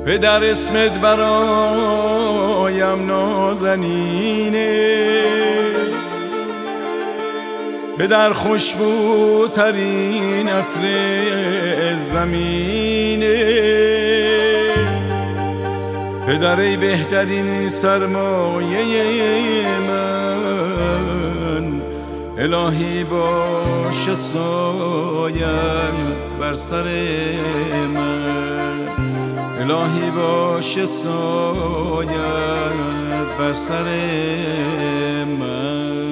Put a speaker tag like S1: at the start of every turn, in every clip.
S1: پدر اسمت برایم نازنینه، پدر خوشبوترین عطر زمینه، پدر ای بهترین سرمایه من، الهی باشه سایه بر سر من، الهی باشه سایه بر سر من.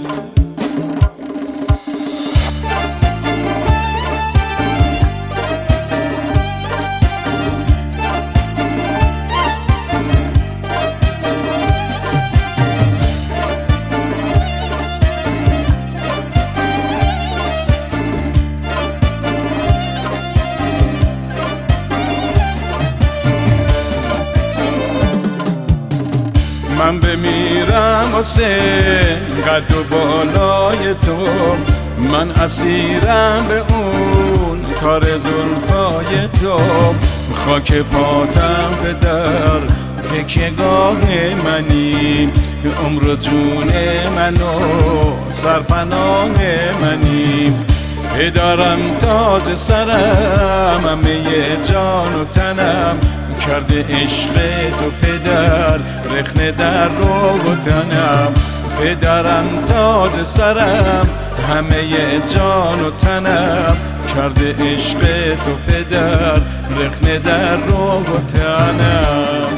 S1: من بمیرم واسه قد و بالای تو، من اسیرم به اون کار زلفای تو، خاک پاتم به در تکیه‌گاه منی، عمر و جون منو سرپناه منی، پدرم تاج سرم همه جان و تنم، کرده عشق تو پدر رخنه در رو و تنم، پدرم تاج سرم همه جان و تنم، کرده عشق تو پدر رخنه در رو و تنم.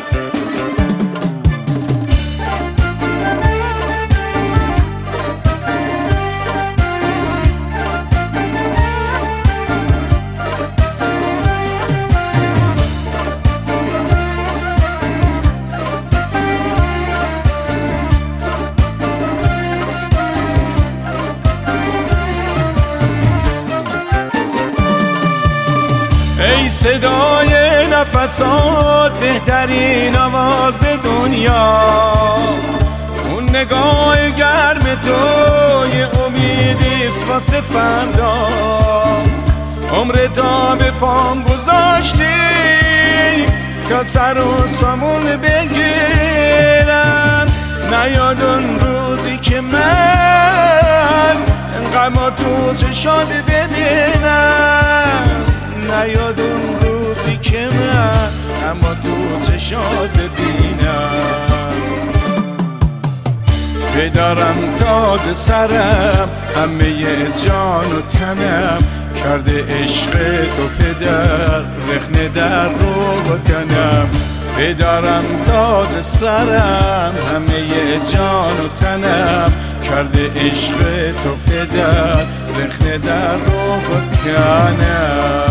S1: ای صدای نفسات بهترین آواز دنیا، اون نگاه گرم تو یه امیدیست واسه فردا، عمر تا به پام گذاشتی تا سر و سامون بگیرم، نیاد اون روزی که من غما تو چشات ببینم، نیاد اون روزی که من اما تو چشات ببینم، پدرم تاج سرم همه جان و تنم، کرده عشق تو پدر رخنه در رو و تنم، پدرم تاج سرم همه جان و تنم، کرده عشق تو پدر رخنه در رو و تنم.